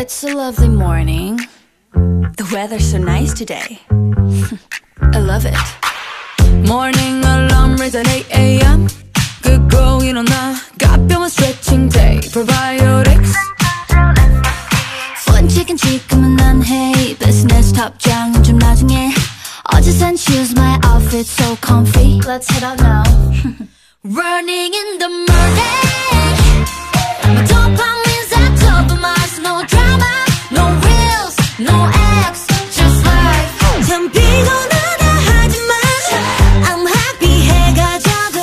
It's a lovely morning. The weather's so nice today. I love it. Morning alarm rings at 8 a.m. 끄고 일어나 가벼운 stretching day. Probiotics. 솔직한 지금은 안 해. Business 답장은 좀 나중에. 어제 산 shoes, my outfit so comfy. Let's head out now. Running in the morning. My dopamine's at top of my no drama, no reels, no acts, just life. 참 피곤하다 하지만 I'm happy 해가 져도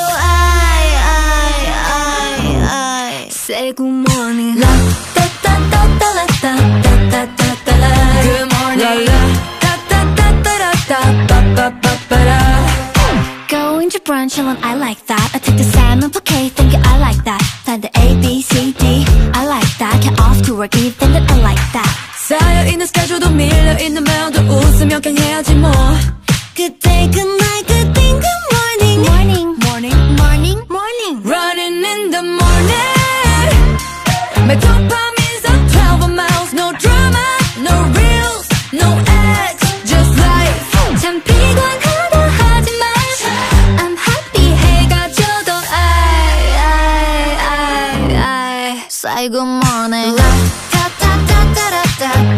I say good morning. La da da da da da da da da da da. Good morning. Da da da da da da ba ba ba ba da. Going to brunch alone, I like that. I take the salmon bouquet, thinking I like that. Find the A, B, C, D, I like that. Get off to work, even that I like that. 쌓여있는 스케줄도 밀려있는 마음도 웃으며 그냥 해야지 뭐. Good day, good night, good thing, good morning. Morning, Morning. morning, morning. Running in the morning. My dopamine's up 12 miles. No drama, no reels, no ads, just life. 참 피곤하다 하지만 I'm happy 해가 져도 I say good morning. La da da da da da da.